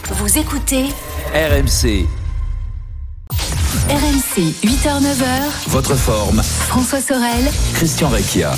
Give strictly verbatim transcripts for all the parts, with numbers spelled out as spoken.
Vous écoutez R M C. R M C, huit heures neuf heures. Votre forme. François Sorel. Christian Recchia.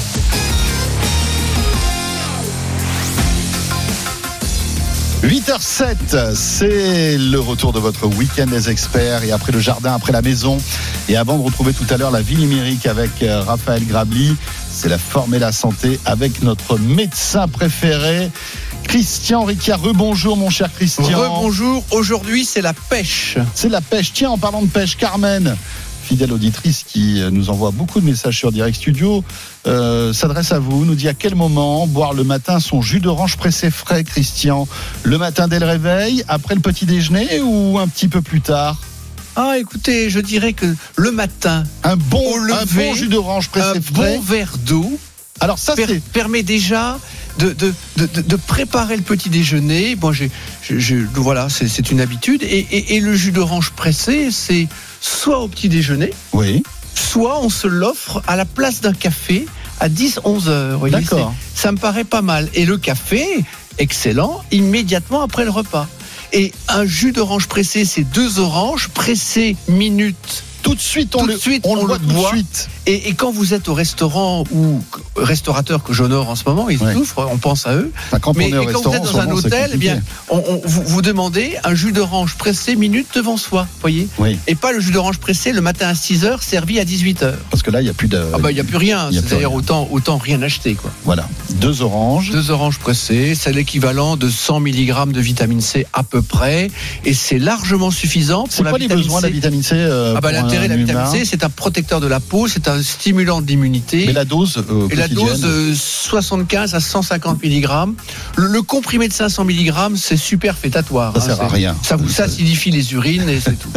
huit heures sept, c'est le retour de votre week-end des experts. Et après le jardin, après la maison, et avant de retrouver tout à l'heure la vie numérique avec Raphaël Grabli, c'est la forme et la santé avec notre médecin préféré, Christian Recchia. Rebonjour mon cher Christian. Rebonjour, aujourd'hui c'est la pêche. C'est la pêche. Tiens, en parlant de pêche, Carmen, fidèle auditrice qui nous envoie beaucoup de messages sur Direct Studio, euh, s'adresse à vous, nous dit à quel moment boire le matin son jus d'orange pressé frais, Christian? Le matin dès le réveil, après le petit déjeuner ou un petit peu plus tard? Ah, écoutez, je dirais que le matin, un bon, au lever, un bon jus d'orange pressé un frais, bon verre d'eau. Alors ça, per- c'est... permet déjà de, de, de, de préparer le petit déjeuner. Bon, j'ai, j'ai, j'ai, voilà, c'est, c'est une habitude. Et, et, et le jus d'orange pressé, c'est soit au petit déjeuner, oui, soit on se l'offre à la place d'un café à dix à onze heures. Voyez, d'accord. C'est, ça me paraît pas mal. Et le café, excellent, immédiatement après le repas. Et un jus d'orange pressé, c'est deux oranges pressées minutes. Tout de suite, on tout le, de suite, on on le le boit tout boit. de suite. Et, et quand vous êtes au restaurant ou restaurateur que j'honore en ce moment, ils ouais. souffrent, on pense à eux. Enfin, quand Mais on est au et quand restaurant, vous êtes dans un hôtel, eh bien, on, on, vous, vous demandez un jus d'orange pressé minutes devant soi, voyez. Oui. Et pas le jus d'orange pressé le matin à six heures, servi à dix-huit heures. Parce que là, il n'y a plus de. Ah bah il n'y a plus rien. Y a C'est plus d'ailleurs rien. autant autant rien acheter quoi. Voilà, deux oranges. Deux oranges pressées, c'est l'équivalent de cent milligrammes de vitamine C à peu près, et c'est largement suffisant pour C'est la quoi les vitamine besoins de C. la vitamine C euh, Ah bah pour l'intérêt de un la vitamine humain? C, c'est un protecteur de la peau, c'est un stimulant de l'immunité. Mais la dose euh, Et la quotidienne, dose euh, soixante-quinze à cent cinquante milligrammes. Le, le comprimé de cinq cents milligrammes, c'est superfétatoire. ça sert à c'est- rien. Ça vous acidifie les urines et c'est tout.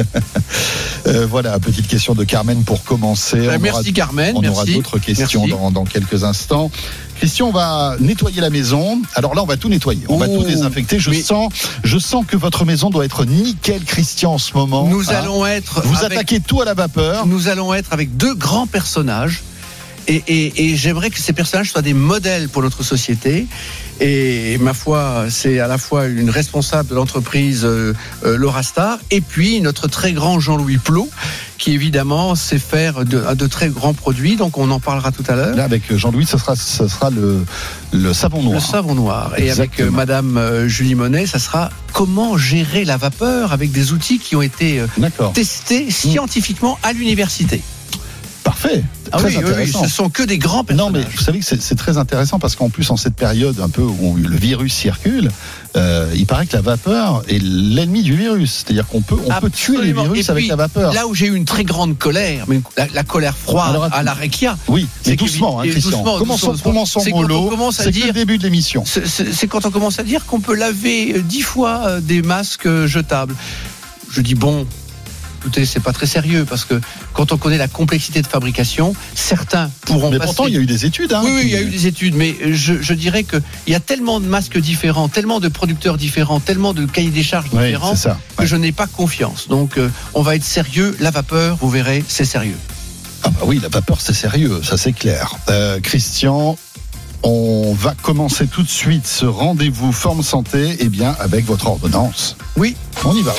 Euh, voilà, petite question de Carmen pour commencer. Euh, On merci aura, Carmen, on merci. aura d'autres questions Merci. dans, dans quelques instants. Christian, on va nettoyer la maison. Alors là, on va tout nettoyer, on va Oh, tout désinfecter. Je mais- sens, je sens que votre maison doit être nickel, Christian, en ce moment. Nous hein. allons être Vous avec, attaquez tout à la vapeur. nous allons être avec deux grands personnages. Et, et, et j'aimerais que ces personnages soient des modèles pour notre société. Et ma foi, c'est à la fois une responsable de l'entreprise euh, euh, Laura Star, et puis notre très grand Jean-Louis Plot, qui évidemment sait faire de, de très grands produits. Donc on en parlera tout à l'heure. Là, avec Jean-Louis, ce sera, ce sera le, le savon noir. Le savon noir. Et avec Exactement. euh, Madame euh, Julie Monet, ça sera comment gérer la vapeur avec des outils qui ont été euh, D'accord. testés scientifiquement à l'université. Parfait. Ah Très oui, oui, oui, intéressant. ce sont que des grands Non, personnages. mais vous savez que c'est, c'est très intéressant parce qu'en plus, en cette période un peu où le virus circule, euh, il paraît que la vapeur est l'ennemi du virus. C'est-à-dire qu'on peut, on peut tuer les Absolument. virus Et avec puis, la vapeur. Là où j'ai eu une très grande colère, mais la, la colère froide Alors, à la Recchia, Oui, mais c'est doucement, hein, que- Christian. doucement, commençons doucement, commençons c'est quand mollo. on commence à C'est que dire- le début de l'émission. c'est, c'est- c'est quand on commence à dire qu'on peut laver euh, dix fois euh, des masques euh, jetables. Je dis bon. Écoutez, c'est pas très sérieux parce que quand on connaît la complexité de fabrication, certains pourront Mais passer. pourtant, il y a eu des études. Hein, Oui, oui, qui- il y a eu des études, mais je, je dirais qu'il y a tellement de masques différents, tellement de producteurs différents, tellement de cahiers des charges Oui, différents c'est ça. que Ouais. je n'ai pas confiance. Donc, euh, on va être sérieux. La vapeur, vous verrez, c'est sérieux. Ah bah oui, la vapeur, c'est sérieux, ça c'est clair. Euh, Christian, on va commencer tout de suite ce rendez-vous Forme Santé, eh bien, avec votre ordonnance. Oui. On y va.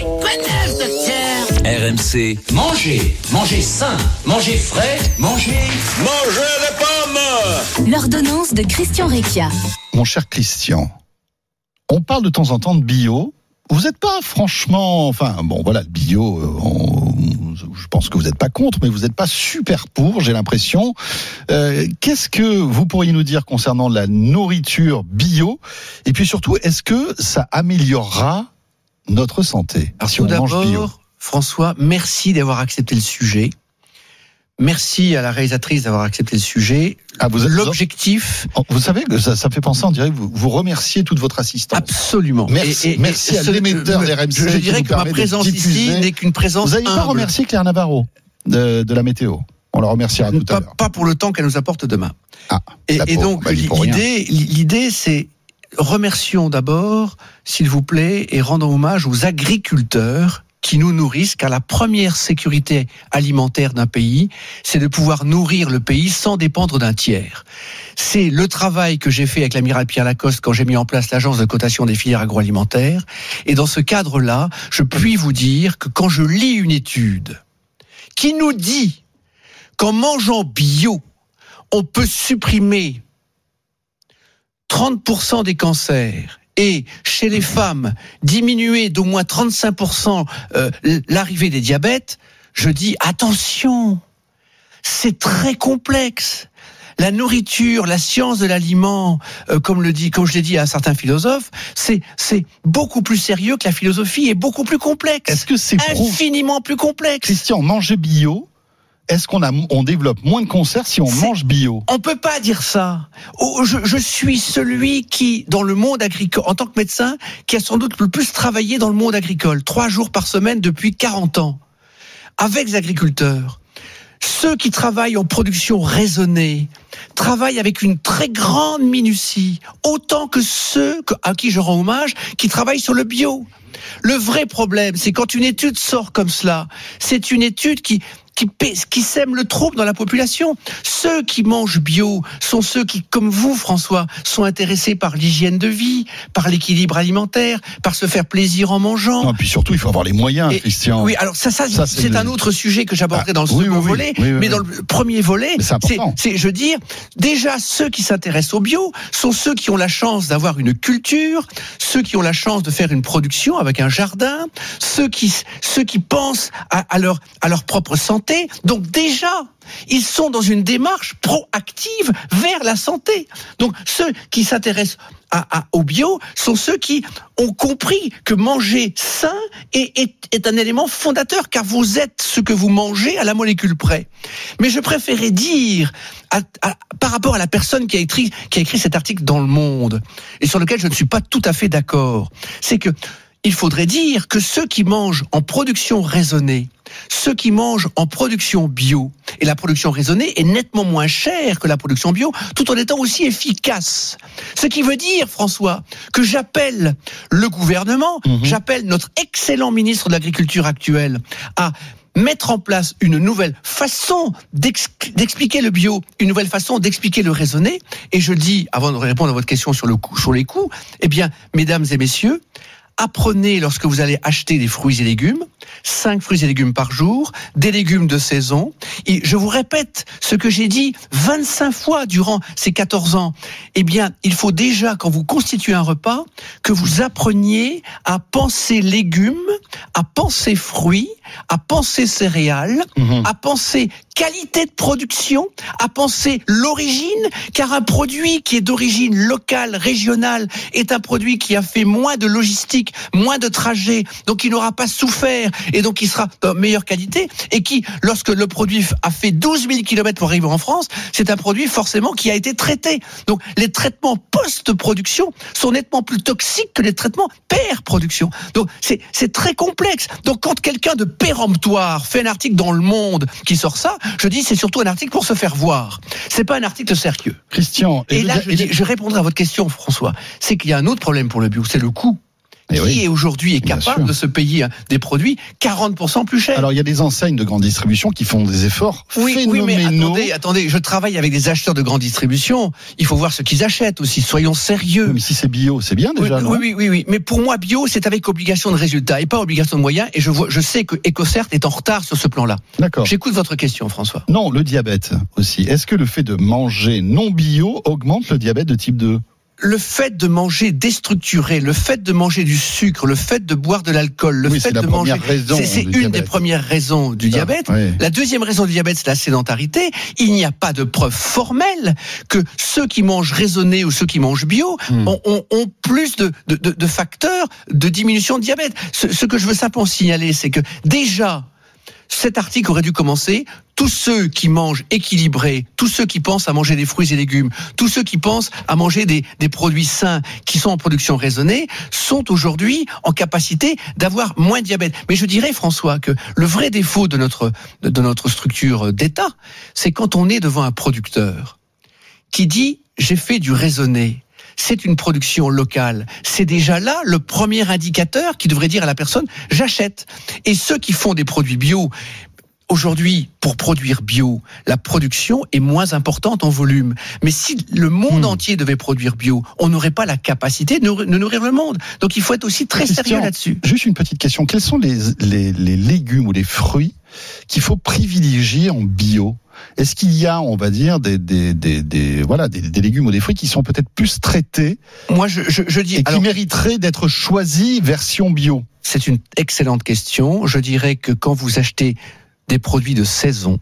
R M C. Mangez, mangez sain, mangez frais, mangez... Mangez les pommes! L'ordonnance de Christian Recchia. Mon cher Christian, on parle de temps en temps de bio. Vous n'êtes pas franchement, enfin bon voilà, le bio, euh, on- je pense que vous n'êtes pas contre, mais vous n'êtes pas super pour, j'ai l'impression. Euh, qu'est-ce que vous pourriez nous dire concernant la nourriture bio? Et puis surtout, est-ce que ça améliorera notre santé Alors, si tout on mange bio? d'abord, François, merci d'avoir accepté le sujet. Merci à la réalisatrice d'avoir accepté le sujet. Ah, vous êtes- L'objectif, Vous savez que ça, ça fait penser, on dirait que vous, vous remerciez toute votre assistance. absolument. Merci- Et- et- merci et à ce- l'émetteur je- R M C Je, je qui dirais nous que ma permet de présence ici diffuser. n'est qu'une présence Vous n'avez pas humble. remercié Claire Navarro de, de la météo. On la remerciera tout à Pas, l'heure. pas pour le temps qu'elle nous apporte demain. Ah, Et, la et pauvre, donc bah, il est pour rien. l'idée, l'idée, c'est remercions d'abord, s'il vous plaît, et rendons hommage aux agriculteurs qui nous nourrissent, car la première sécurité alimentaire d'un pays, c'est de pouvoir nourrir le pays sans dépendre d'un tiers. C'est le travail que j'ai fait avec l'amiral Pierre Lacoste quand j'ai mis en place l'agence de cotation des filières agroalimentaires. Et dans ce cadre-là, je puis vous dire que quand je lis une étude qui nous dit qu'en mangeant bio, on peut supprimer trente pour cent des cancers et chez les femmes diminuer d'au moins trente-cinq pour cent euh, l'arrivée des diabètes, je dis attention, c'est très complexe. La nourriture, la science de l'aliment, euh, comme le dit, comme je l'ai dit à certains philosophes, c'est c'est beaucoup plus sérieux que la philosophie et beaucoup plus complexe. Est-ce que c'est infiniment plus complexe? Christian, manger bio, est-ce qu'on a, on développe moins de cancers si on c'est, mange bio? On peut pas dire ça. Oh, je, je suis celui qui, dans le monde agricole, en tant que médecin, qui a sans doute le plus travaillé dans le monde agricole, trois jours par semaine depuis quarante ans, avec les agriculteurs. Ceux qui travaillent en production raisonnée travaillent avec une très grande minutie, autant que ceux à qui je rends hommage, qui travaillent sur le bio. Le vrai problème, c'est quand une étude sort comme cela, c'est une étude qui Qui, qui sème le trouble dans la population. Ceux qui mangent bio sont ceux qui, comme vous, François, sont intéressés par l'hygiène de vie, par l'équilibre alimentaire, par se faire plaisir en mangeant. Non, puis surtout, il faut avoir les moyens, et, Christian. Oui, alors ça, ça, ça c'est, c'est le... un autre sujet que j'aborderai ah, dans le oui, second oui, volet. Oui, oui, mais oui. dans le premier volet, c'est, c'est, c'est, je veux dire, déjà, ceux qui s'intéressent au bio sont ceux qui ont la chance d'avoir une culture, ceux qui ont la chance de faire une production avec un jardin, ceux qui, ceux qui pensent à, à, leur, à leur propre santé. Donc déjà, ils sont dans une démarche proactive vers la santé. Donc ceux qui s'intéressent à, à, au bio sont ceux qui ont compris que manger sain est, est, est un élément fondateur, car vous êtes ce que vous mangez à la molécule près. Mais je préférais dire, à, à, par rapport à la personne qui a écrit, qui a écrit cet article dans Le Monde, et sur lequel je ne suis pas tout à fait d'accord, c'est que il faudrait dire que ceux qui mangent en production raisonnée, ceux qui mangent en production bio, et la production raisonnée est nettement moins chère que la production bio, tout en étant aussi efficace. Ce qui veut dire, François, que j'appelle le gouvernement, mmh. j'appelle notre excellent ministre de l'Agriculture actuel à mettre en place une nouvelle façon d'expliquer le bio, une nouvelle façon d'expliquer le raisonné. Et je dis, avant de répondre à votre question sur, le coût, sur les coûts, eh bien, mesdames et messieurs, apprenez, lorsque vous allez acheter des fruits et légumes, cinq fruits et légumes par jour, des légumes de saison. Et je vous répète ce que j'ai dit vingt-cinq fois durant ces quatorze ans. Eh bien, il faut déjà, quand vous constituez un repas, que vous appreniez à penser légumes, à penser fruits, à penser céréales, mmh. à penser qualité de production, à penser l'origine, car un produit qui est d'origine locale, régionale, est un produit qui a fait moins de logistique, moins de trajets, donc il n'aura pas souffert, et donc il sera de meilleure qualité, et qui, lorsque le produit a fait douze mille kilomètres pour arriver en France, c'est un produit forcément qui a été traité. Donc les traitements post-production sont nettement plus toxiques que les traitements per-production. Donc c'est, c'est très complexe. Donc quand quelqu'un de péremptoire fait un article dans Le Monde qui sort ça, je dis c'est surtout un article pour se faire voir. C'est pas un article sérieux. Christian. Et, et là, je, dis, je répondrai à votre question, François. C'est qu'il y a un autre problème pour le bio, c'est le coût. Et qui oui. est aujourd'hui est capable de se payer des produits quarante pour cent plus chers. Alors il y a des enseignes de grande distribution qui font des efforts oui, phénoménaux. Oui, mais attendez, attendez, je travaille avec des acheteurs de grande distribution. Il faut voir ce qu'ils achètent aussi. Soyons sérieux. Oui, mais si c'est bio, c'est bien déjà. Oui, non oui, oui, oui. Mais pour moi, bio, c'est avec obligation de résultat et pas obligation de moyens. Et je vois, je sais que EcoCert est en retard sur ce plan-là. D'accord. J'écoute votre question, François. Non, le diabète aussi. Est-ce que le fait de manger non bio augmente le diabète de type deux ? Le fait de manger déstructuré, le fait de manger du sucre, le fait de boire de l'alcool, le oui, fait c'est de manger, c'est, c'est une diabète. des premières raisons du ça, diabète. Oui. La deuxième raison du diabète, c'est la sédentarité. Il n'y a pas de preuve formelle que ceux qui mangent raisonné ou ceux qui mangent bio hmm. ont, ont, ont plus de, de, de, de facteurs de diminution de diabète. Ce, ce que je veux simplement signaler, c'est que déjà, cet article aurait dû commencer. Tous ceux qui mangent équilibré, tous ceux qui pensent à manger des fruits et légumes, tous ceux qui pensent à manger des, des produits sains qui sont en production raisonnée, sont aujourd'hui en capacité d'avoir moins de diabète. Mais je dirais, François, que le vrai défaut de notre, de notre structure d'État, c'est quand on est devant un producteur qui dit « j'ai fait du raisonné ». c'est une production locale. C'est déjà là le premier indicateur qui devrait dire à la personne « j'achète ». Et ceux qui font des produits bio, aujourd'hui, pour produire bio, la production est moins importante en volume. Mais si le monde mmh. entier devait produire bio, on n'aurait pas la capacité de nourrir le monde. Donc il faut être aussi très Christian, sérieux là-dessus. Juste une petite question. Quels sont les, les, les légumes ou les fruits qu'il faut privilégier en bio ? Est-ce qu'il y a, on va dire, des, des, des, des, voilà, des, des légumes ou des fruits qui sont peut-être plus traités Moi, je, je, je dis, et qui alors, mériteraient d'être choisis version bio ? C'est une excellente question. Je dirais que quand vous achetez des produits de saison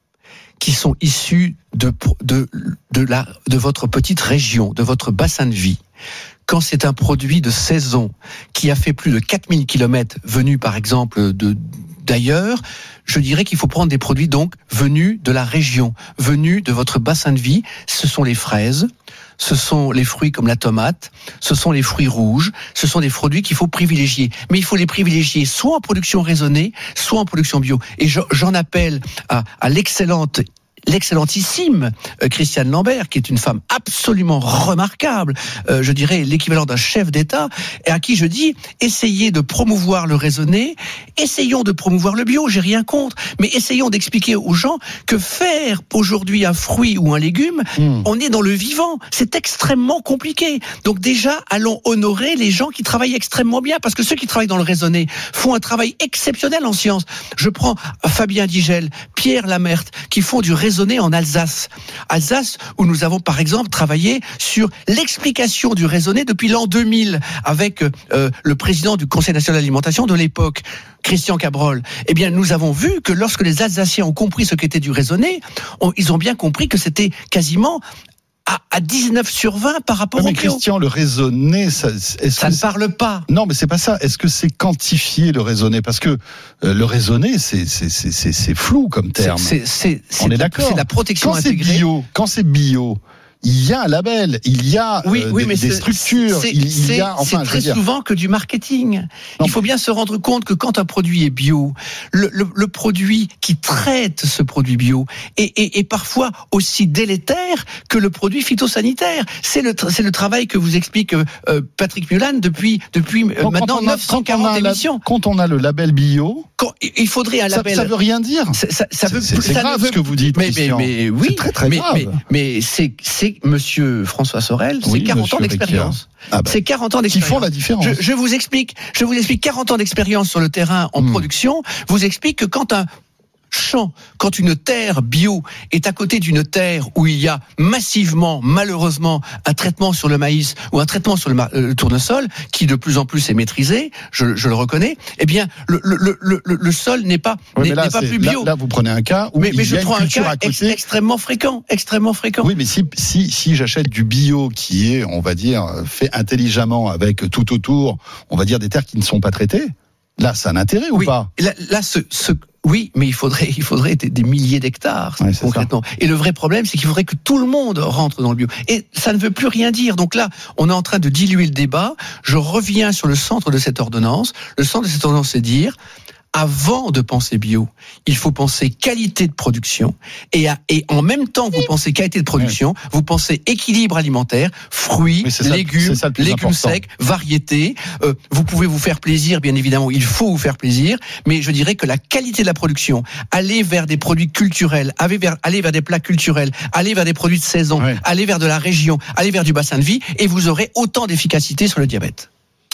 qui sont issus de, de, de, la, de votre petite région, de votre bassin de vie, quand c'est un produit de saison qui a fait plus de quatre mille kilomètres venu par exemple de, d'ailleurs, je dirais qu'il faut prendre des produits donc venus de la région, venus de votre bassin de vie. Ce sont les fraises, ce sont les fruits comme la tomate, ce sont les fruits rouges, ce sont des produits qu'il faut privilégier. Mais il faut les privilégier soit en production raisonnée, soit en production bio. Et j'en appelle à, à l'excellente l'excellentissime Christiane Lambert, qui est une femme absolument remarquable, euh, je dirais l'équivalent d'un chef d'État, et à qui je dis, essayez de promouvoir le raisonné, essayons de promouvoir le bio, j'ai rien contre, mais essayons d'expliquer aux gens que faire aujourd'hui un fruit ou un légume, mmh. on est dans le vivant, c'est extrêmement compliqué. Donc déjà, allons honorer les gens qui travaillent extrêmement bien, parce que ceux qui travaillent dans le raisonné font un travail exceptionnel en sciences. Je prends Fabien Digel, Pierre Lamerte, qui font du raisonné en Alsace. Alsace, où nous avons par exemple travaillé sur l'explication du raisonné depuis l'an deux mille avec euh, le président du Conseil national de l'alimentation de l'époque, Christian Cabrol. Eh bien, nous avons vu que lorsque les Alsaciens ont compris ce qu'était du raisonné, on, ils ont bien compris que c'était quasiment à, à dix-neuf sur vingt par rapport oui, au mais bio. Christian, le raisonné, ça, est-ce ça que ne parle pas. Non, mais c'est pas ça. Est-ce que c'est quantifié le raisonné ? Parce que euh, le raisonné, c'est c'est c'est c'est c'est flou comme terme. C'est, c'est, c'est, On c'est est d'accord. C'est la protection quand intégrée. C'est bio, quand c'est bio, il y a un label, il y a oui, euh, oui, des, mais des c'est, structures, c'est, il, il c'est, y a. Enfin, c'est je très veux dire. souvent que du marketing. Non. Il faut bien se rendre compte que quand un produit est bio, le, le, le produit qui traite ce produit bio est, est, est parfois aussi délétère que le produit phytosanitaire. C'est le, c'est le travail que vous explique euh, Patrick Mulan depuis, depuis euh, maintenant neuf cent quarante émissions. La, quand on a le label bio, quand, il faudrait un label. Ça, ça veut rien dire. Ça, ça, ça veut, c'est c'est ça grave veut, ce que vous dites, mais, Christian. Mais, mais oui, c'est très très mais, grave. Mais, mais c'est, c'est Monsieur François Sorel, c'est oui, quarante ans d'expérience. Ah bah, c'est quarante ans d'expérience. Qui font la différence. Je, je vous explique, je vous explique quarante ans d'expérience sur le terrain en mmh. production, vous explique que quand un champ, quand une terre bio est à côté d'une terre où il y a massivement, malheureusement, un traitement sur le maïs ou un traitement sur le, ma- le tournesol, qui de plus en plus est maîtrisé, je, je le reconnais, eh bien, le, le, le, le, le sol n'est pas, oui, n'est, là, n'est pas plus bio. Là, là, vous prenez un cas où mais, il mais y je a prends une un cas à côté. ex- extrêmement fréquent, extrêmement fréquent. Oui, mais si, si, si j'achète du bio qui est, on va dire, fait intelligemment avec tout autour, on va dire des terres qui ne sont pas traitées, là, ça a un intérêt ou oui, pas ? Là, là ce, ce Oui, mais il faudrait, il faudrait des, des milliers d'hectares, ouais, concrètement. Et le vrai problème, c'est qu'il faudrait que tout le monde rentre dans le bio. Et ça ne veut plus rien dire. Donc là, on est en train de diluer le débat. Je reviens sur le centre de cette ordonnance. Le centre de cette ordonnance, c'est dire, avant de penser bio, il faut penser qualité de production. Et, à, et en même temps que vous pensez qualité de production, ouais. vous pensez équilibre alimentaire, fruits, ça, légumes, légumes important. secs, variétés. Euh, vous pouvez vous faire plaisir, bien évidemment, il faut vous faire plaisir. Mais je dirais que la qualité de la production, aller vers des produits culturels, aller vers, aller vers des plats culturels, aller vers des produits de saison, ouais. aller vers de la région, aller vers du bassin de vie, et vous aurez autant d'efficacité sur le diabète.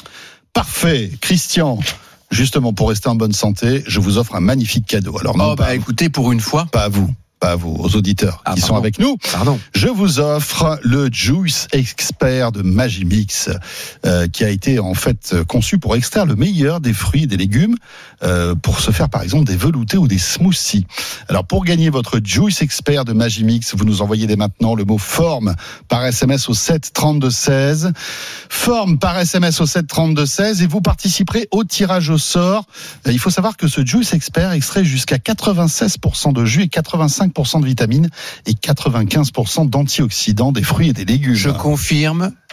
Parfait, Christian. Justement, pour rester en bonne santé, je vous offre un magnifique cadeau. Alors non, oh, bah, écoutez, pour une fois, pas à vous, pas à vous, aux auditeurs ah, qui pardon. sont avec nous. Pardon. Je vous offre le Juice Expert de Magimix, euh, qui a été en fait conçu pour extraire le meilleur des fruits et des légumes, euh, pour se faire par exemple des veloutés ou des smoothies. Alors pour gagner votre Juice Expert de Magimix, vous nous envoyez dès maintenant le mot forme par S M S au sept trente-deux seize. Forme par S M S au sept trente-deux seize et vous participerez au tirage au sort. Il faut savoir que ce Juice Expert extrait jusqu'à quatre-vingt-seize pour cent de jus et quatre-vingt-cinq pour cent de vitamines et quatre-vingt-quinze pour cent d'antioxydants des fruits et des légumes. Je confirme,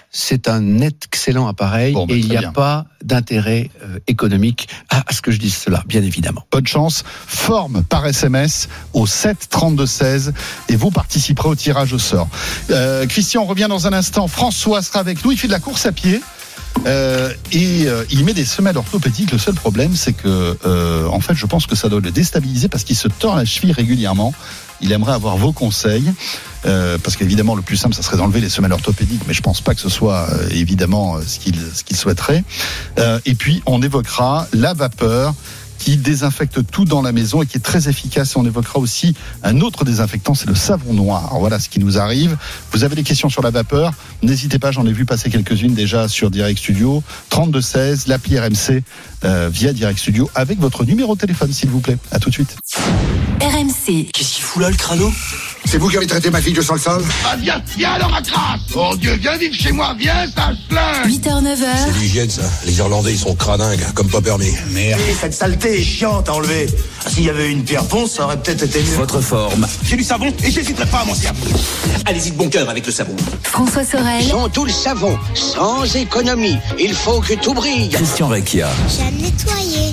c'est un excellent appareil Bon, bah, et il très n'y a bien. pas d'intérêt euh, économique à, à ce que je dise cela, bien évidemment. Bonne chance. Forme par S M S au sept trente-deux seize et vous participerez au tirage au sort. Euh, Christian, on revient dans un instant. François sera avec nous. Il fait de la course à pied. Euh, et euh, il met des semelles orthopédiques. Le seul problème, c'est que, euh, en fait, je pense que ça doit le déstabiliser parce qu'il se tord la cheville régulièrement. Il aimerait avoir vos conseils, euh, parce qu'évidemment, le plus simple, ça serait d'enlever les semelles orthopédiques, mais je pense pas que ce soit euh, évidemment ce qu'il ce qu'il souhaiterait. Euh, et puis, on évoquera la vapeur qui désinfecte tout dans la maison et qui est très efficace. Et on évoquera aussi un autre désinfectant, c'est le savon noir. Voilà ce qui nous arrive. Vous avez des questions sur la vapeur, n'hésitez pas, j'en ai vu passer quelques-unes déjà sur Direct Studio. trente-deux seize, l'appli R M C euh, via Direct Studio avec votre numéro de téléphone, s'il vous plaît. À tout de suite. R M C, Qu'est-ce qu'il fout là, le crâneau? C'est vous qui avez traité ma fille de sale sale? Ah, viens, viens alors ma crasse. Oh Dieu, viens vivre chez moi, viens, sage flingue. huit heures neuf heures. C'est l'hygiène, ça. Les Irlandais, ils sont cradingues, comme pas permis. Merde. Cette saleté est chiante à enlever. Ah, s'il y avait une pierre ponce, ça aurait peut-être été mieux. Votre forme J'ai du savon et j'hésiterai pas à m'en servir. Allez-y de bon cœur avec le savon. François Sorel, Sans tout le savon, sans économie, il faut que tout brille. Christian Recchia. J'aime nettoyer,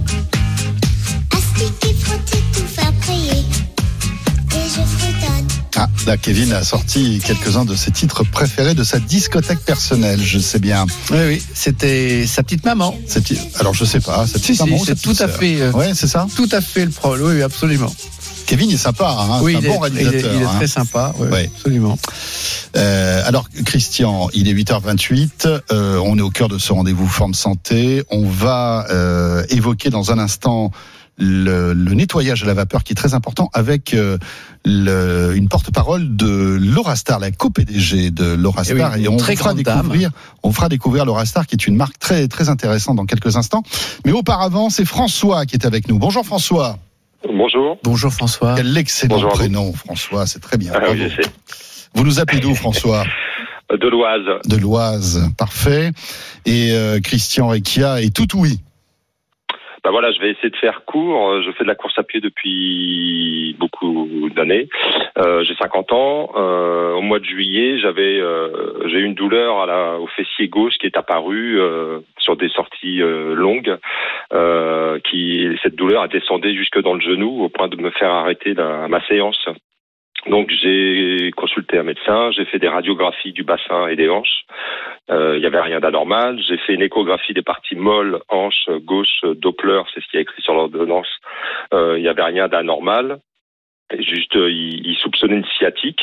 astiquer, frotter, tout faire prier. Et je fredonne. Ah, là, Kevin a sorti quelques-uns de ses titres préférés de sa discothèque personnelle, je sais bien. Oui, oui, c'était sa petite maman. Cette- Alors, je sais pas, cette Si, petite si, maman ou c'est cette tout petite à sœur fait, euh, Ouais, c'est ça. Tout à fait le problème, oui, oui, absolument. Kevin est sympa, hein, oui, c'est un il, bon est, il, est, réalisateur. il est hein. très sympa, oui, Ouais. absolument. Euh, alors, Christian, il est huit heures vingt-huit. Euh, on est au cœur de ce rendez-vous Forme Santé. On va euh, évoquer dans un instant le, le nettoyage à la vapeur qui est très important avec euh, le, une porte-parole de Laurastar, la co-P D G de Laurastar. Eh oui, et on très fera grande dame. découvrir, on fera découvrir Laurastar, qui est une marque très très intéressante dans quelques instants. Mais auparavant, c'est François qui est avec nous. Bonjour François. Bonjour. Bonjour François. Quel excellent Bonjour à vous. prénom, François. C'est très bien. Ah oui, Bravo. je sais. Vous nous appelez d'où, François? De l'Oise. De l'Oise, parfait. Et euh, Christian Recchia est tout oui. Bah voilà, je vais essayer de faire court. Je fais de la course à pied depuis beaucoup d'années. Euh, j'ai cinquante ans. Euh, au mois de juillet, j'avais euh, j'ai eu une douleur à la, au fessier gauche qui est apparue euh, sur des sorties euh, longues. Euh, qui cette douleur a descendu jusque dans le genou au point de me faire arrêter la, ma séance. Donc j'ai consulté un médecin, j'ai fait des radiographies du bassin et des hanches. Euh, il n'y avait rien d'anormal. J'ai fait une échographie des parties molles, hanches, gauche, Doppler, c'est ce qui est écrit sur l'ordonnance. Euh, il n'y avait rien d'anormal. Et juste, euh, il, il soupçonnait une sciatique.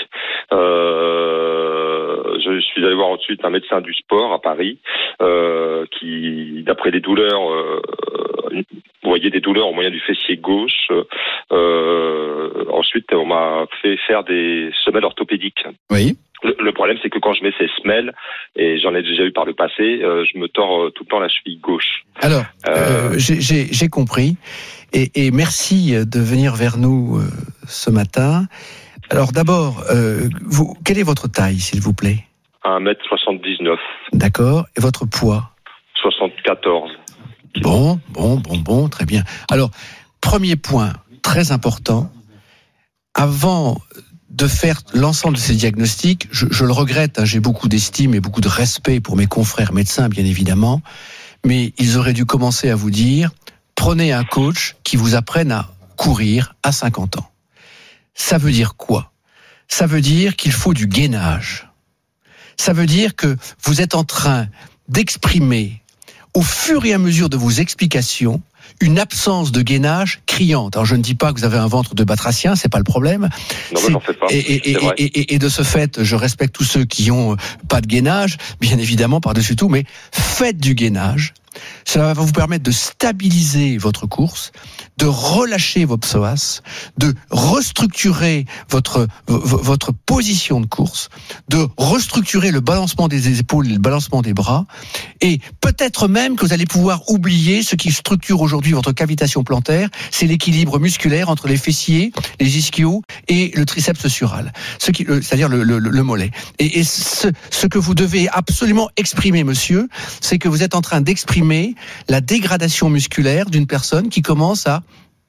Euh, je suis allé voir ensuite un médecin du sport à Paris, euh, qui, d'après les douleurs, euh, vous voyez des douleurs au moyen du fessier gauche. Euh, ensuite, on m'a fait faire des semelles orthopédiques. Oui. Le, le problème, c'est que quand je mets ces semelles, et j'en ai déjà eu par le passé, euh, je me tords euh, tout le temps la cheville gauche. Alors, Euh, euh, j'ai, j'ai, j'ai compris. Et, et merci de venir vers nous euh, ce matin. Alors d'abord, euh, vous, quelle est votre taille, s'il vous plaît? un mètre soixante-dix-neuf, D'accord. Et votre poids? soixante-quatorze. Bon, bon, bon, bon, très bien. Alors, premier point très important. Avant de faire l'ensemble de ces diagnostics, je, je le regrette, hein, j'ai beaucoup d'estime et beaucoup de respect pour mes confrères médecins, bien évidemment, mais ils auraient dû commencer à vous dire, prenez un coach qui vous apprenne à courir à cinquante ans. Ça veut dire quoi? Ça veut dire qu'il faut du gainage. Ça veut dire que vous êtes en train d'exprimer, au fur et à mesure de vos explications, une absence de gainage criante. Alors je ne dis pas que vous avez un ventre de batracien, c'est pas le problème. Non, C'est- mais j'en fais pas. Et, et, C'est vrai. et, et, et de ce fait, je respecte tous ceux qui ont pas de gainage, bien évidemment par-dessus tout, mais faites du gainage. Cela va vous permettre de stabiliser votre course, de relâcher vos psoas, de restructurer votre v- votre position de course, de restructurer le balancement des épaules et le balancement des bras, et peut-être même que vous allez pouvoir oublier ce qui structure aujourd'hui votre cavitation plantaire, c'est l'équilibre musculaire entre les fessiers, les ischios et le triceps sural, ce qui, le- c'est-à-dire le, le, le mollet. Et, et ce, ce que vous devez absolument exprimer, monsieur, c'est que vous êtes en train d'exprimer la dégradation musculaire d'une personne qui commence à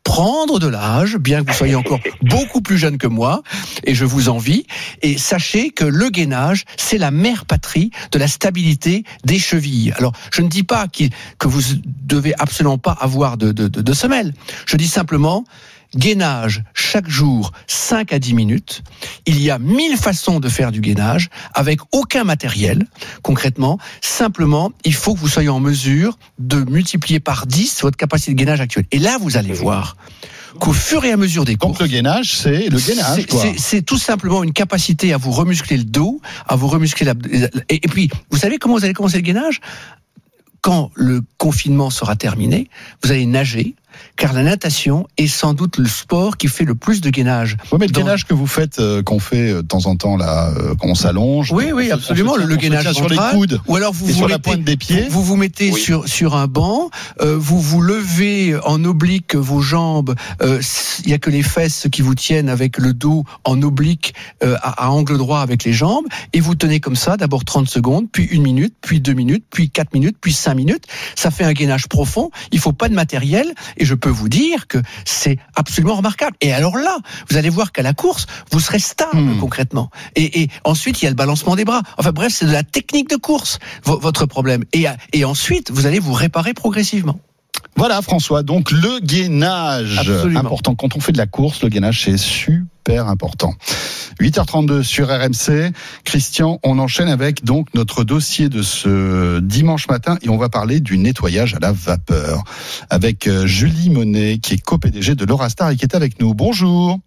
prendre de l'âge, bien que vous soyez encore beaucoup plus jeune que moi, et je vous envie. Et sachez que le gainage, c'est la mère patrie de la stabilité des chevilles. Alors, je ne dis pas que vous devez absolument pas avoir de, de, de, de semelle. Je dis simplement, gainage chaque jour, cinq à dix minutes. Il y a mille façons de faire du gainage avec aucun matériel. Concrètement, simplement, il faut que vous soyez en mesure de multiplier par dix votre capacité de gainage actuelle. Et là, vous allez voir qu'au fur et à mesure des courses... Donc le gainage, c'est le gainage, c'est, quoi. C'est, c'est tout simplement une capacité à vous remuscler le dos, à vous remuscler la... Et, et puis, vous savez comment vous allez commencer le gainage ? Quand le confinement sera terminé, vous allez nager, car la natation est sans doute le sport qui fait le plus de gainage. Oui, mais le Dans... gainage que vous faites, euh, qu'on fait euh, de temps en temps, là, euh, quand on s'allonge. Oui, oui, absolument. On se tient, le on se gainage tient sur ventral, les coudes, ou alors vous et vous sur mettez, la pointe des pieds. Vous vous mettez oui. sur sur un banc, euh, vous vous levez en oblique vos jambes. Il euh, y a que les fesses qui vous tiennent avec le dos en oblique euh, à, à angle droit avec les jambes, et vous tenez comme ça d'abord trente secondes, puis une minute, puis deux minutes, puis quatre minutes, puis cinq minutes. Ça fait un gainage profond. Il faut pas de matériel, et je peux vous dire que c'est absolument remarquable. Et alors là, vous allez voir qu'à la course, vous serez stable mmh. concrètement. Et, et ensuite, il y a le balancement des bras. Enfin bref, c'est de la technique de course, v- votre problème. Et, et ensuite, vous allez vous réparer progressivement. Voilà, François. Donc le gainage, absolument important. Quand on fait de la course, le gainage, c'est super important. huit heures trente-deux sur R M C. Christian, on enchaîne avec donc notre dossier de ce dimanche matin et on va parler du nettoyage à la vapeur avec Julie Monet, qui est co-P D G de Lorastar et qui est avec nous. Bonjour.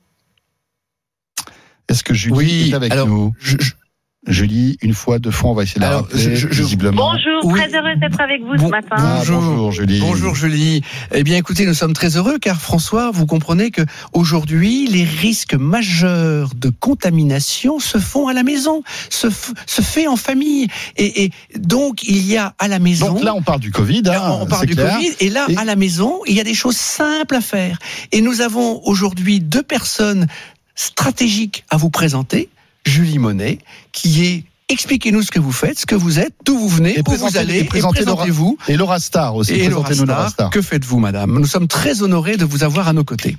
Est-ce que Julie oui, est avec alors, nous je, je... Julie, une fois, deux fois, on va essayer de la rappeler, je, je, visiblement. Bonjour, oui. très heureuse d'être avec vous bon, ce matin. Ah, bonjour, bonjour Julie. Bonjour Julie. Eh bien écoutez, nous sommes très heureux car François, vous comprenez que aujourd'hui, les risques majeurs de contamination se font à la maison, se, f- se fait en famille. Et, et donc, il y a à la maison... Donc là, on parle du Covid. Hein, on parle du clair. Covid. Et là, et... à la maison, il y a des choses simples à faire. Et nous avons aujourd'hui deux personnes stratégiques à vous présenter. Julie Monet, qui est... Expliquez-nous ce que vous faites, ce que vous êtes, d'où vous venez, et où vous allez, et, présentez et présentez-vous. Et Lorastar aussi. Et Lorastar, que faites-vous, madame ? Nous sommes très honorés de vous avoir à nos côtés.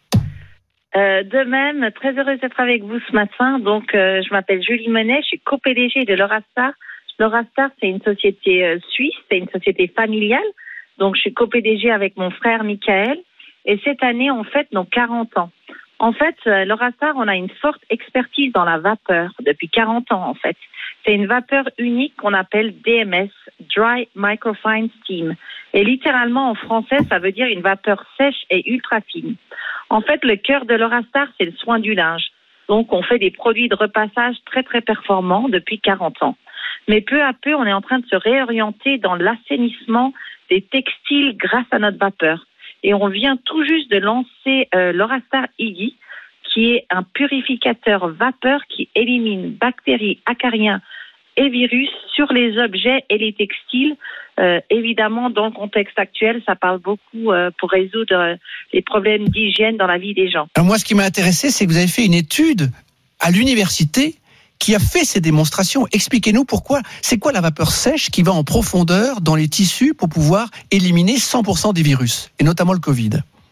Euh, de même, très heureuse d'être avec vous ce matin. Donc, euh, je m'appelle Julie Monet, je suis co-P D G de Lorastar. Lorastar, c'est une société euh, suisse, c'est une société familiale. Donc, je suis co-P D G avec mon frère Michael. Et cette année, on fête nos quarante ans. En fait, euh, Lorastar, on a une forte expertise dans la vapeur depuis quarante ans, en fait. C'est une vapeur unique qu'on appelle D M S, Dry Microfine Steam. Et littéralement, en français, ça veut dire une vapeur sèche et ultra fine. En fait, le cœur de Lorastar, c'est le soin du linge. Donc, on fait des produits de repassage très, très performants depuis quarante ans. Mais peu à peu, on est en train de se réorienter dans l'assainissement des textiles grâce à notre vapeur. Et on vient tout juste de lancer euh, Lorastar Iggy, qui est un purificateur vapeur qui élimine bactéries, acariens et virus sur les objets et les textiles. Euh, évidemment, dans le contexte actuel, ça parle beaucoup euh, pour résoudre euh, les problèmes d'hygiène dans la vie des gens. Alors moi, ce qui m'a intéressé, c'est que vous avez fait une étude à l'université qui a fait ces démonstrations. Expliquez-nous pourquoi. C'est quoi la vapeur sèche qui va en profondeur dans les tissus pour pouvoir éliminer cent pour cent des virus, et notamment le Covid ?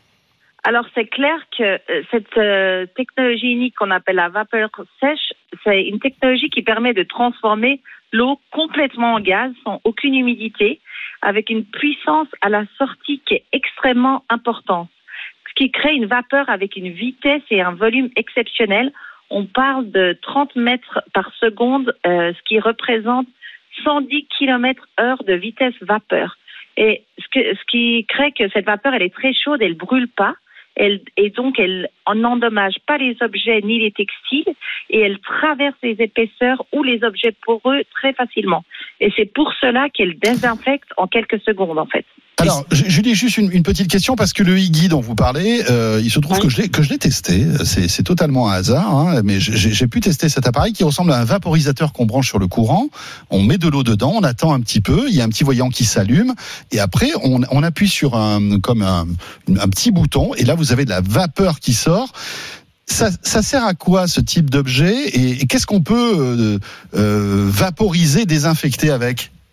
Alors, c'est clair que euh, cette euh, technologie unique qu'on appelle la vapeur sèche, c'est une technologie qui permet de transformer l'eau complètement en gaz, sans aucune humidité, avec une puissance à la sortie qui est extrêmement importante. Ce qui crée une vapeur avec une vitesse et un volume exceptionnel. On parle de trente mètres par seconde, euh, ce qui représente cent dix kilomètres heure de vitesse vapeur. Et ce, que, ce qui crée que cette vapeur, elle est très chaude, elle brûle pas. Elle, et donc, elle n'endommage pas les objets ni les textiles et elle traverse les épaisseurs ou les objets poreux très facilement. Et c'est pour cela qu'elle désinfecte en quelques secondes, en fait. Alors, Julie, juste une, une petite question, parce que le Iggy dont vous parlez, euh, il se trouve oui. que je l'ai, que je l'ai testé. C'est, c'est totalement un hasard, hein, mais j'ai, j'ai pu tester cet appareil qui ressemble à un vaporisateur qu'on branche sur le courant. On met de l'eau dedans, on attend un petit peu, il y a un petit voyant qui s'allume, et après, on, on appuie sur un, comme un, un petit bouton, et là, vous avez de la vapeur qui sort. Ça, ça sert à quoi, ce type d'objet, et, et qu'est-ce qu'on peut euh, euh, vaporiser, désinfecter avec ?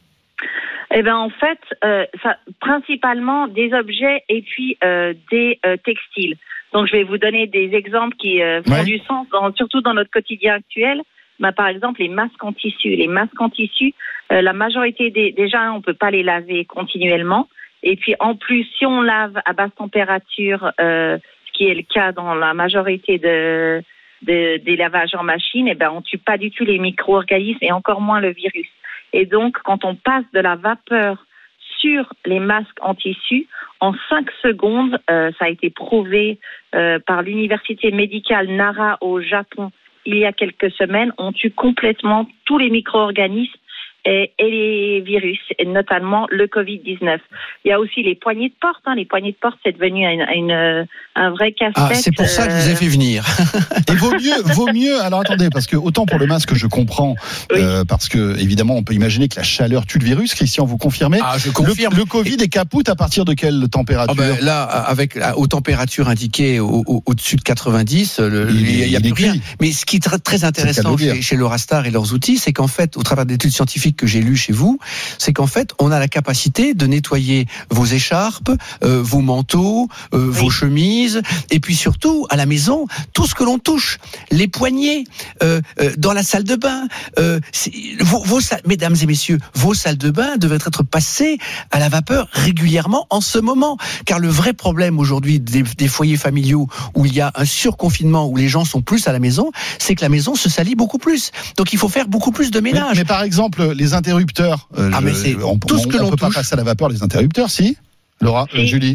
Eh ben en fait, euh, ça, principalement des objets et puis euh, des euh, textiles. Donc je vais vous donner des exemples qui euh, font ouais. du sens, dans, surtout dans notre quotidien actuel. Bah, par exemple, les masques en tissu. Les masques en tissu, euh, la majorité des déjà, on peut pas les laver continuellement. Et puis en plus, si on lave à basse température, euh, ce qui est le cas dans la majorité de, de des lavages en machine, eh ben on tue pas du tout les micro-organismes et encore moins le virus. Et donc, quand on passe de la vapeur sur les masques en tissu, en cinq secondes, euh, ça a été prouvé euh, par l'université médicale Nara au Japon il y a quelques semaines, on tue complètement tous les micro-organismes et, et les virus, et notamment le covid dix-neuf. Il y a aussi les poignées de porte. Hein. Les poignées de porte, c'est devenu une, une, un vrai casse-tête. Ah, c'est pour ça que je vous ai fait venir. Et vaut mieux, vaut mieux. Alors attendez, parce que autant pour le masque, je comprends, oui. euh, parce que évidemment, on peut imaginer que la chaleur tue le virus. Christian, vous confirmez ? Ah, je confirme. Le, le Covid est capoute à partir de quelle température ? Ah ben, là, avec aux températures indiquées au, au, au-dessus de quatre-vingt-dix, le, il n'y a, a plus rien. Mais ce qui est très, très intéressant chez, chez l'Eurostar et leurs outils, c'est qu'en fait, au travers d'études scientifiques que j'ai lues chez vous, c'est qu'en fait, on a la capacité de nettoyer vos écharpes, euh, vos manteaux, euh, oui. vos chemises, et puis surtout, à la maison, tout ce que l'on touche, les poignées, euh, euh, dans la salle de bain, euh, vos, vos salles, mesdames et messieurs, vos salles de bain devraient être passées à la vapeur régulièrement en ce moment, car le vrai problème aujourd'hui des, des foyers familiaux où il y a un surconfinement, où les gens sont plus à la maison, c'est que la maison se salit beaucoup plus. Donc il faut faire beaucoup plus de ménage. Mais, mais par exemple, les interrupteurs, euh, ah, mais c'est on, tout ce que on l'on peut touche. pas passer à la vapeur les interrupteurs, si Laura, si. Euh, Julie.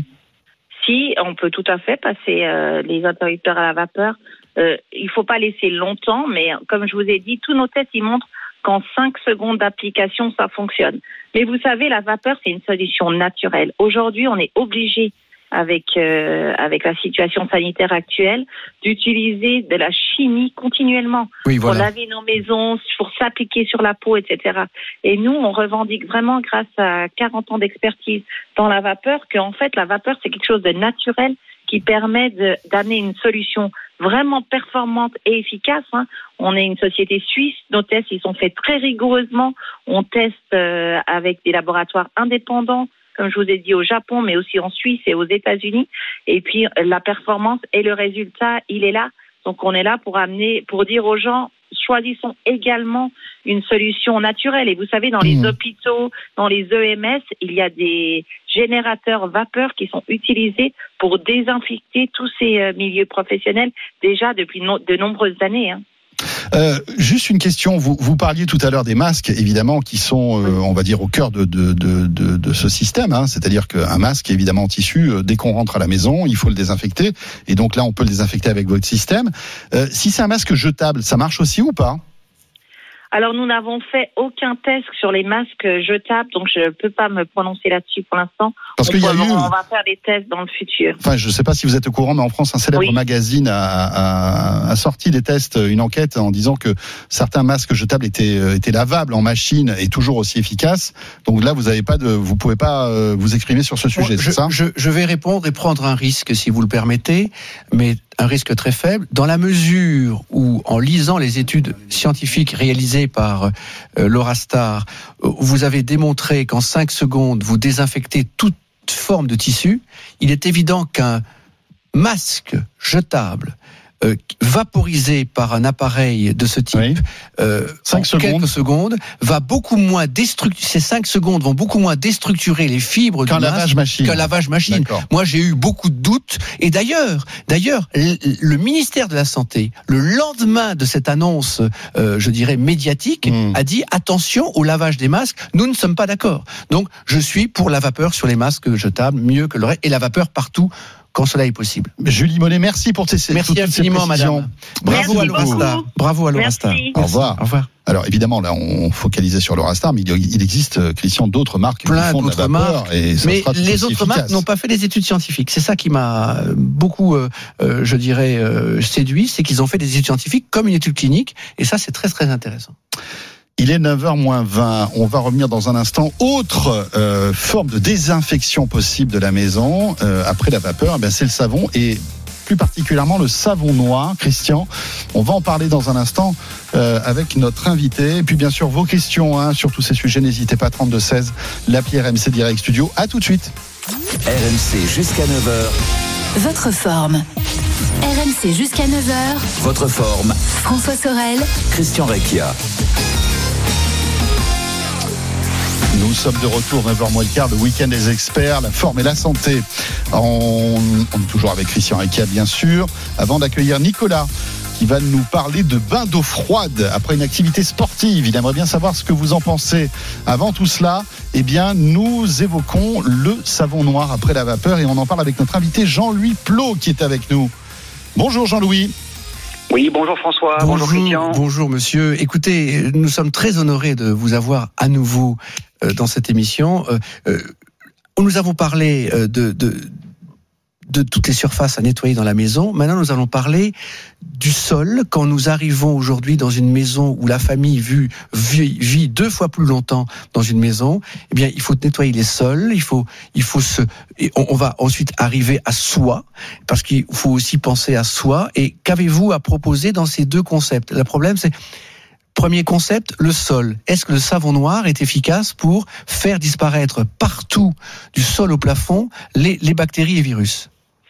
Si, on peut tout à fait passer euh, les interrupteurs à la vapeur. Euh, il faut pas laisser longtemps, mais comme je vous ai dit, tous nos tests ils montrent qu'en cinq secondes d'application, ça fonctionne. Mais vous savez, la vapeur, c'est une solution naturelle. Aujourd'hui, on est obligé, avec euh, avec la situation sanitaire actuelle, d'utiliser de la chimie continuellement oui, voilà. pour laver nos maisons, pour s'appliquer sur la peau, et cetera. Et nous, on revendique vraiment, grâce à quarante ans d'expertise dans la vapeur, qu'en fait, la vapeur, c'est quelque chose de naturel qui permet de, d'amener une solution vraiment performante et efficace. Hein. On est une société suisse, nos tests, ils sont faits très rigoureusement. On teste euh, avec des laboratoires indépendants, comme je vous ai dit, au Japon, mais aussi en Suisse et aux États-Unis. Et puis, la performance et le résultat, il est là. Donc, on est là pour amener, pour dire aux gens, choisissons également une solution naturelle. Et vous savez, dans les mmh. hôpitaux, dans les E M S, il y a des générateurs vapeur qui sont utilisés pour désinfecter tous ces milieux professionnels déjà depuis no- de nombreuses années. Hein. Euh, juste une question, vous, vous parliez tout à l'heure des masques, évidemment, qui sont, euh, on va dire, au cœur de, de, de, de, de ce système. Hein. C'est-à-dire qu'un masque, évidemment, en tissu, euh, dès qu'on rentre à la maison, il faut le désinfecter. Et donc là, on peut le désinfecter avec votre système. Euh, si c'est un masque jetable, ça marche aussi ou pas ? Alors, nous n'avons fait aucun test sur les masques jetables, donc je ne peux pas me prononcer là-dessus pour l'instant. Parce on, qu'il y a eu... on va faire des tests dans le futur. Enfin, je ne sais pas si vous êtes au courant, mais en France, un célèbre oui. magazine a, a, a sorti des tests, une enquête en disant que certains masques jetables étaient, étaient lavables en machine et toujours aussi efficaces. Donc là, vous avez pas de, vous pouvez pas vous exprimer sur ce sujet, bon, c'est je, ça ? je, je vais répondre et prendre un risque, si vous le permettez, mais un risque très faible, dans la mesure où, en lisant les études scientifiques réalisées par euh, l'Eurostar, vous avez démontré qu'en cinq secondes, vous désinfectez toute forme de tissu. Il est évident qu'un masque jetable Euh, vaporisé par un appareil de ce type, oui. euh, cinq en secondes. quelques secondes, va beaucoup moins déstructurer. Ces cinq secondes vont beaucoup moins déstructurer les fibres qu'un du masque lavage machine. Qu'un lavage machine. D'accord. Moi, j'ai eu beaucoup de doutes. Et d'ailleurs, d'ailleurs, le, le ministère de la Santé, le lendemain de cette annonce, euh, je dirais médiatique, mmh. a dit attention au lavage des masques. Nous ne sommes pas d'accord. Donc, je suis pour la vapeur sur les masques jetables, mieux que le reste, et la vapeur partout, quand cela est possible. Julie Monet, merci pour tes merci toutes infiniment, ces madame. Bravo merci à l'Eurostar. Bravo à l'Eurostar. Au revoir. Au revoir. Alors évidemment, là, on focalisait sur l'Eurostar, mais il existe, Christian, d'autres marques Plein qui font de la vapeur. Marques, et ça mais sera les autres efficace. marques n'ont pas fait des études scientifiques. C'est ça qui m'a beaucoup, euh, je dirais, euh, séduit, c'est qu'ils ont fait des études scientifiques comme une étude clinique, et ça, c'est très très intéressant. Il est neuf heures moins vingt. On va revenir dans un instant. Autre euh, forme de désinfection possible de la maison euh, après la vapeur, eh bien, c'est le savon. Et plus particulièrement le savon noir. Christian, on va en parler dans un instant euh, avec notre invité. Et puis bien sûr, vos questions hein, sur tous ces sujets, n'hésitez pas, trente-deux seize, l'appli R M C Direct Studio. À tout de suite. R M C jusqu'à neuf heures. Votre forme. R M C jusqu'à neuf heures. Votre forme. François Sorel. Christian Recchia. Nous sommes de retour, neuf heures moins le quart, le week-end des experts, la forme et la santé. On, on est toujours avec Christian Recchia, bien sûr. Avant d'accueillir Nicolas, qui va nous parler de bain d'eau froide après une activité sportive. Il aimerait bien savoir ce que vous en pensez. Avant tout cela, eh bien, nous évoquons le savon noir après la vapeur et on en parle avec notre invité Jean-Louis Plot qui est avec nous. Bonjour Jean-Louis. Oui, bonjour François, bonjour, bonjour Christian. Bonjour monsieur. Écoutez, nous sommes très honorés de vous avoir à nouveau euh, dans cette émission. Euh, euh, nous avons parlé euh, de, de, de toutes les surfaces à nettoyer dans la maison. Maintenant, nous allons parler du sol. Quand nous arrivons aujourd'hui dans une maison où la famille vit, vit, vit deux fois plus longtemps dans une maison, eh bien, il faut nettoyer les sols. Il faut, il faut se, on, on va ensuite arriver à soi, parce qu'il faut aussi penser à soi. Et qu'avez-vous à proposer dans ces deux concepts? Le problème, c'est premier concept, le sol. Est-ce que le savon noir est efficace pour faire disparaître partout, du sol au plafond, les, les bactéries et virus?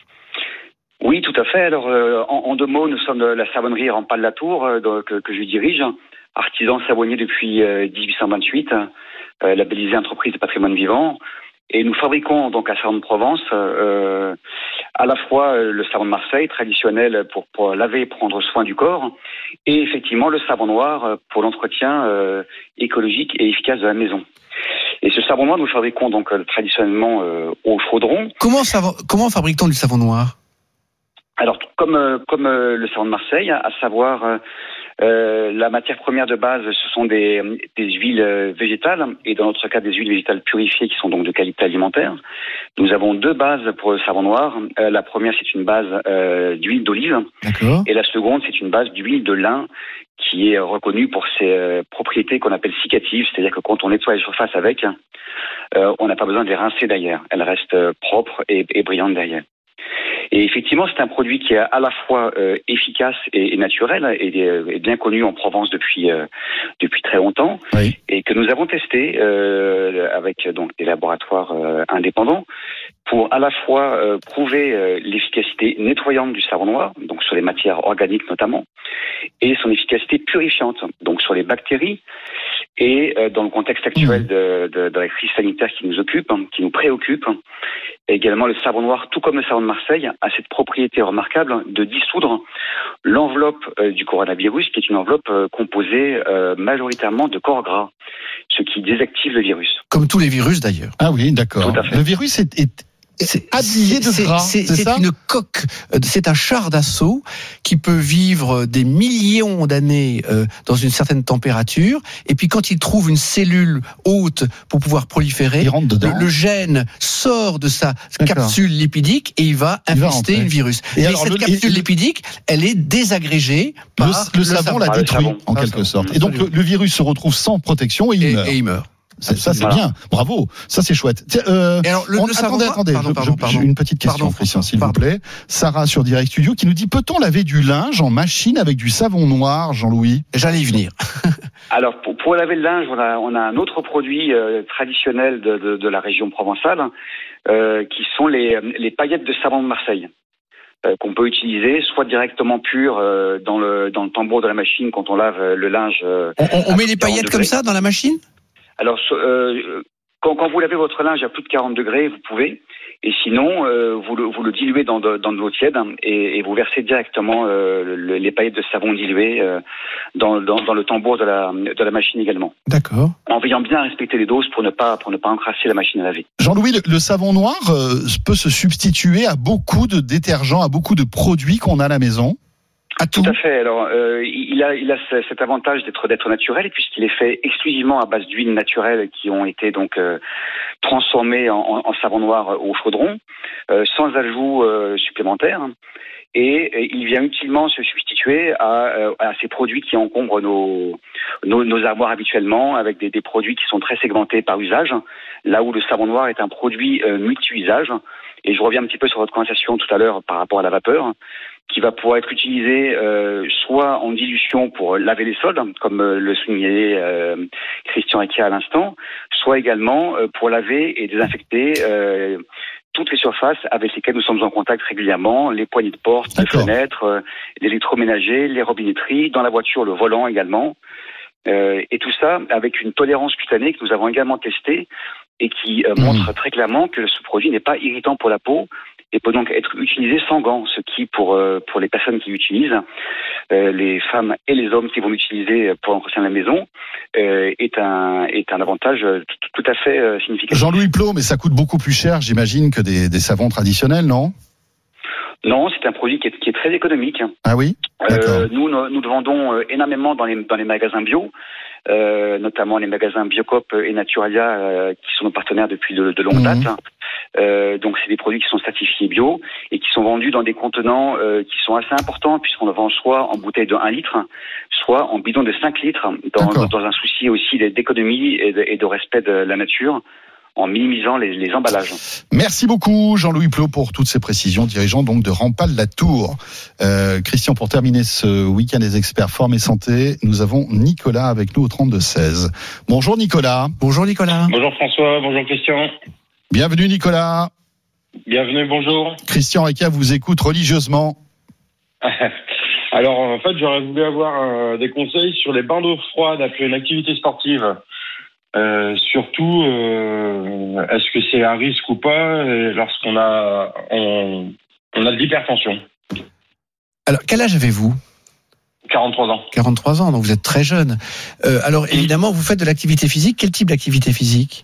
Oui, tout à fait. Alors, euh, en, en deux mots, nous sommes de la savonnerie Rampal-Latour, euh, donc, que, que je dirige, artisan savonnier depuis euh, dix-huit cent vingt-huit, euh, labellisé entreprise de patrimoine vivant. Et nous fabriquons donc à Savon de Provence euh, à la fois euh, le savon de Marseille, traditionnel pour, pour laver et prendre soin du corps, et effectivement le savon noir pour l'entretien euh, écologique et efficace de la maison. Et ce savon noir, nous fabriquons donc euh, traditionnellement euh, au chaudron. Comment, savo- comment fabrique-t-on du savon noir ? Alors, comme euh, comme euh, le savon de Marseille, à savoir euh, euh, la matière première de base, ce sont des des huiles euh, végétales, et dans notre cas des huiles végétales purifiées qui sont donc de qualité alimentaire. Nous avons deux bases pour le savon noir. Euh, la première, c'est une base euh, d'huile d'olive. D'accord. Et la seconde, c'est une base d'huile de lin qui est reconnue pour ses euh, propriétés qu'on appelle cicatives, c'est-à-dire que quand on nettoie les surfaces avec, euh, on n'a pas besoin de les rincer derrière. Elles restent euh, propres et, et brillantes derrière. Et effectivement, c'est un produit qui est à la fois euh, efficace et, et naturel, et, et bien connu en Provence depuis euh, depuis très longtemps, oui. Et que nous avons testé euh, avec donc des laboratoires euh, indépendants pour à la fois euh, prouver euh, l'efficacité nettoyante du savon noir, donc sur les matières organiques notamment, et son efficacité purifiante, donc sur les bactéries. Et euh, dans le contexte actuel de, de, de la crise sanitaire qui nous occupe, hein, qui nous préoccupe, également le savon noir, tout comme le savon de Marseille, a cette propriété remarquable de dissoudre l'enveloppe euh, du coronavirus, qui est une enveloppe euh, composée euh, majoritairement de corps gras, ce qui désactive le virus. Comme tous les virus d'ailleurs. Ah oui, d'accord. Tout à fait. Le virus est, est... C'est habillé de c'est, gras, c'est, c'est, c'est ça ? C'est une coque, c'est un char d'assaut qui peut vivre des millions d'années euh, dans une certaine température. Et puis quand il trouve une cellule haute pour pouvoir proliférer, il rentre dedans. Le, le gène sort de sa D'accord. capsule lipidique et il va infester le virus. Et Mais alors, cette le, capsule le, lipidique, elle est désagrégée par le, le, le savon, savon l'a détruit en ah, quelque sorte. Et donc le, le virus se retrouve sans protection et il et, meurt. Et il meurt. C'est, ça, c'est voilà. Bien. Bravo. Ça, c'est chouette. Euh, Et alors, le, on, le attendez, attendez. Pardon, je, pardon, je, pardon. Une petite question, pardon, Christian, s'il pardon. vous plaît. Sarah sur Direct Studio qui nous dit, peut-on laver du linge en machine avec du savon noir, Jean-Louis ? J'allais y venir. Alors, pour, pour laver le linge, on a, on a un autre produit euh, traditionnel de, de, de la région provençale, euh, qui sont les, les paillettes de savon de Marseille. Euh, qu'on peut utiliser soit directement pur euh, dans le dans le tambour de la machine quand on lave le linge. Euh, on on met les paillettes degrés. Comme ça dans la machine ? Alors, euh, quand, quand vous lavez votre linge à plus de quarante degrés, vous pouvez. Et sinon, euh, vous, le, vous le diluez dans de, dans de l'eau tiède et, et vous versez directement euh, le, les paillettes de savon diluées euh, dans, dans, dans le tambour de la, de la machine également. D'accord. En veillant bien à respecter les doses pour ne pas, pour ne pas encrasser la machine à laver. Jean-Louis, le, le savon noir euh, peut se substituer à beaucoup de détergents, à beaucoup de produits qu'on a à la maison. À tout. tout à fait. Alors, euh, il a, il a cet avantage d'être d'être naturel puisqu'il est fait exclusivement à base d'huiles naturelles qui ont été donc euh, transformées en, en, en savon noir au chaudron, euh, sans ajout euh, supplémentaire. Et, et il vient utilement se substituer à, à ces produits qui encombrent nos, nos, nos armoires habituellement, avec des, des produits qui sont très segmentés par usage, là où le savon noir est un produit euh, multi-usage Et je reviens un petit peu sur votre conversation tout à l'heure par rapport à la vapeur, qui va pouvoir être utilisée euh, soit en dilution pour laver les sols, comme euh, le soulignait euh, Christian Rekia à l'instant, soit également euh, pour laver et désinfecter euh, toutes les surfaces avec lesquelles nous sommes en contact régulièrement, les poignées de porte, les fenêtres, euh, l'électroménager, les robinetteries, dans la voiture, le volant également. Euh, et tout ça avec une tolérance cutanée que nous avons également testée et qui euh, mmh. montre très clairement que ce produit n'est pas irritant pour la peau et peut donc être utilisé sans gants, ce qui, pour euh, pour les personnes qui l'utilisent, euh, les femmes et les hommes qui vont l'utiliser pour l'entretien de la maison, euh, est un est un avantage tout, tout à fait euh, significatif. Jean-Louis Plot, mais ça coûte beaucoup plus cher, j'imagine, que des, des savons traditionnels, non ? Non, c'est un produit qui est, qui est très économique. Ah oui ? euh, Nous, nous, nous le vendons euh, énormément dans les, dans les magasins bio, euh, notamment les magasins Biocop et Naturalia, euh, qui sont nos partenaires depuis de, de longue mmh. date. Euh, donc, c'est des produits qui sont certifiés bio et qui sont vendus dans des contenants euh, qui sont assez importants, puisqu'on le vend soit en bouteille de un litre, soit en bidon de cinq litres, dans, dans un souci aussi d'économie et de, et de respect de la nature, en minimisant les, les emballages. Merci beaucoup Jean-Louis Plot pour toutes ces précisions, dirigeant donc de Rampal Latour. Euh, Christian, pour terminer ce week-end des experts Forme et Santé, nous avons Nicolas avec nous au trente-deux seize. Bonjour Nicolas. Bonjour Nicolas. Bonjour François, bonjour Christian. Bienvenue Nicolas. Bienvenue, bonjour. Christian Rekia vous écoute religieusement. Alors en fait, j'aurais voulu avoir euh, des conseils sur les bains d'eau froide après une activité sportive. Euh, surtout, euh, est-ce que c'est un risque ou pas lorsqu'on a, on, on a de l'hypertension? Alors, quel âge avez-vous? quarante-trois ans. quarante-trois ans, donc vous êtes très jeune. Euh, alors, évidemment, vous faites de l'activité physique. Quel type d'activité physique?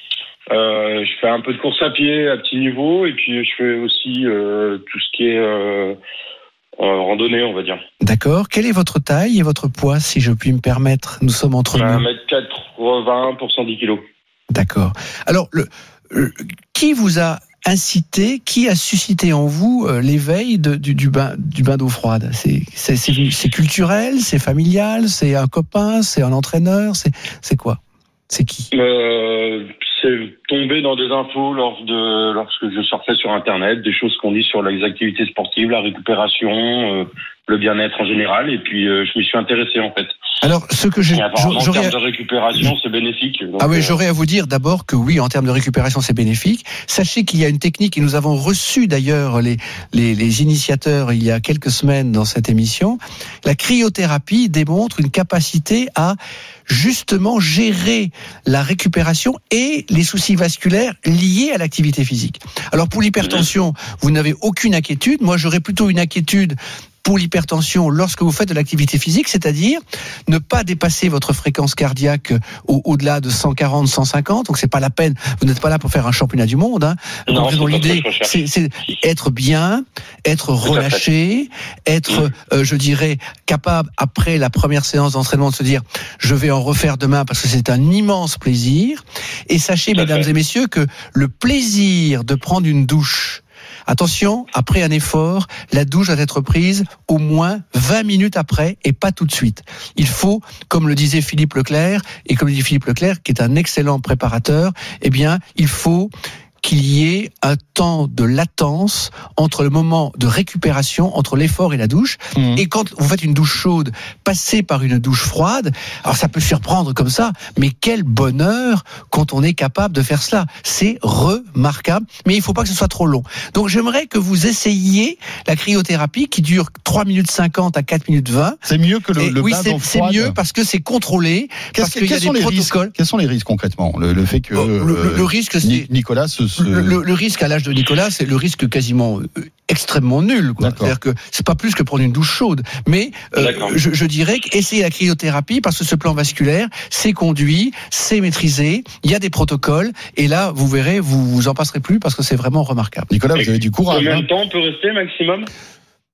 euh, Je fais un peu de course à pied à petit niveau, et puis je fais aussi euh, tout ce qui est euh, euh, randonnée, on va dire. D'accord. Quelle est votre taille et votre poids, si je puis me permettre? Nous sommes entre nous. un mètre quatre-vingts pour cent dix kilos. D'accord. Alors, le, le, qui vous a incité, qui a suscité en vous euh, l'éveil de, du, du bain, du bain d'eau froide? C'est, c'est, c'est, c'est culturel, c'est familial, c'est un copain, c'est un entraîneur, c'est, c'est quoi? C'est qui? euh, C'est tombé dans des infos lors de, lorsque je sortais sur Internet, des choses qu'on dit sur les activités sportives, la récupération, euh, le bien-être en général, et puis euh, je m'y suis intéressé en fait. Alors, ce que j'ai, en termes de récupération, c'est bénéfique. Donc, ah oui, euh... j'aurais à vous dire d'abord que oui, en termes de récupération, c'est bénéfique. Sachez qu'il y a une technique, et nous avons reçu d'ailleurs les, les, les initiateurs il y a quelques semaines dans cette émission. La cryothérapie démontre une capacité à justement gérer la récupération et les soucis vasculaires liés à l'activité physique. Alors pour l'hypertension, vous n'avez aucune inquiétude. Moi, j'aurais plutôt une inquiétude pour l'hypertension lorsque vous faites de l'activité physique, c'est-à-dire ne pas dépasser votre fréquence cardiaque au, au-delà de cent quarante, cent cinquante. Donc c'est pas la peine. Vous n'êtes pas là pour faire un championnat du monde. Hein. Non, Donc, l'idée, c'est, c'est être bien, être relâché, être, mmh. euh, je dirais, capable après la première séance d'entraînement de se dire je vais en refaire demain parce que c'est un immense plaisir. Et sachez, Tout mesdames et messieurs, que le plaisir de prendre une douche. Attention, après un effort, la douche doit être prise au moins vingt minutes après et pas tout de suite. Il faut, comme le disait Philippe Leclerc, et comme le dit Philippe Leclerc, qui est un excellent préparateur, eh bien, il faut qu'il y ait un temps de latence entre le moment de récupération, entre l'effort et la douche. Mmh. Et quand vous faites une douche chaude, passez par une douche froide, alors ça peut surprendre comme ça, mais quel bonheur quand on est capable de faire cela. C'est remarquable, mais il ne faut pas que ce soit trop long. Donc j'aimerais que vous essayiez la cryothérapie qui dure trois minutes cinquante à quatre minutes vingt. C'est mieux que le, le oui, bain c'est, d'eau froide. C'est mieux parce que c'est contrôlé, parce qu'il y a des protocoles. Risques, quels sont les risques concrètement? Le, le fait que oh, le, le, le risque, c'est Nicolas se Le, le, le risque à l'âge de Nicolas, c'est le risque quasiment euh, extrêmement nul. Quoi. C'est-à-dire que c'est pas plus que prendre une douche chaude. Mais euh, je, je dirais qu'essayer la cryothérapie parce que ce plan vasculaire, c'est conduit, c'est maîtrisé. Il y a des protocoles et là, vous verrez, vous vous en passerez plus parce que c'est vraiment remarquable. Nicolas, vous avez du courage. Combien hein. de temps on peut rester maximum?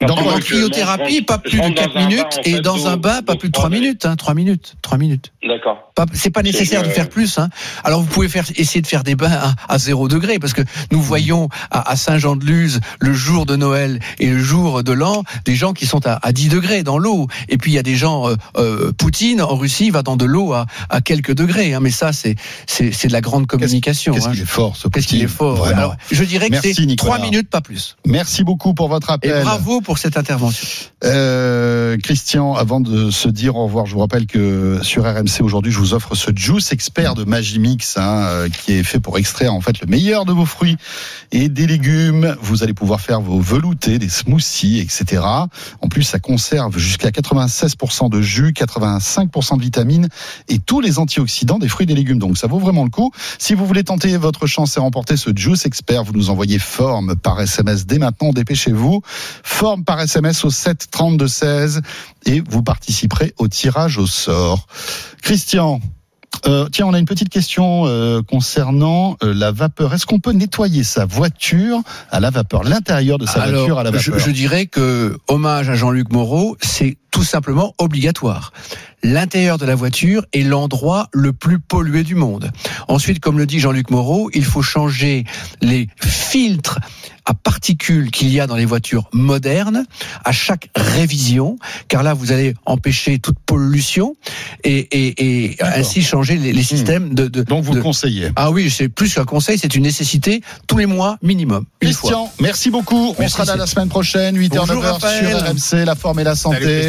Dans En quoi cryothérapie, pas plus de quatre minutes, et dans un bain, pas plus de trois minutes, hein, trois minutes, trois minutes. D'accord. Pas, c'est pas nécessaire C'est, de euh, faire plus. Hein. Alors vous pouvez faire, essayer de faire des bains à, à zéro degré, parce que nous voyons à, à Saint-Jean-de-Luz, le jour de Noël et le jour de l'an, des gens qui sont à, à dix degrés dans l'eau. Et puis il y a des gens, euh, euh, Poutine en Russie va dans de l'eau à, à quelques degrés. Hein. Mais ça, c'est, c'est, c'est de la grande communication. Qu'est-ce hein. qu'il est fort, ce Qu'est-ce qu'il est fort. Vraiment. Alors, je dirais que Merci, c'est Nicolas. trois minutes, pas plus. Merci beaucoup pour votre Et appel. bravo pour cette intervention. Euh, Christian, avant de se dire au revoir, je vous rappelle que sur R M C aujourd'hui, je vous offre ce Juice Expert de Magimix, hein, euh, qui est fait pour extraire en fait le meilleur de vos fruits et des légumes. Vous allez pouvoir faire vos veloutés, des smoothies, et cetera. En plus, ça conserve jusqu'à quatre-vingt-seize pour cent de jus, quatre-vingt-cinq pour cent de vitamines et tous les antioxydants des fruits et des légumes. Donc, ça vaut vraiment le coup. Si vous voulez tenter votre chance et remporter ce Juice Expert, vous nous envoyez forme par S M S dès maintenant. Dépêchez-vous. Forme par S M S au sept trente-deux seize et vous participerez au tirage au sort. Christian, euh, tiens, on a une petite question euh, concernant euh, la vapeur. Est-ce qu'on peut nettoyer sa voiture à la vapeur, l'intérieur de sa Alors, voiture à la vapeur? je, je dirais que, hommage à Jean-Luc Moreau, c'est tout simplement obligatoire. L'intérieur de la voiture est l'endroit le plus pollué du monde. Ensuite, comme le dit Jean-Luc Moreau, il faut changer les filtres à particules qu'il y a dans les voitures modernes à chaque révision, car là, vous allez empêcher toute pollution et, et, et ainsi changer les, les systèmes mmh. de, de... Donc, vous de... conseillez? Ah oui, c'est plus qu'un conseil, c'est une nécessité tous les mois minimum. Christian, merci beaucoup. Merci, On sera là c'est... la semaine prochaine, huit heures neuf heures sur R M C, la forme et la santé. Salut.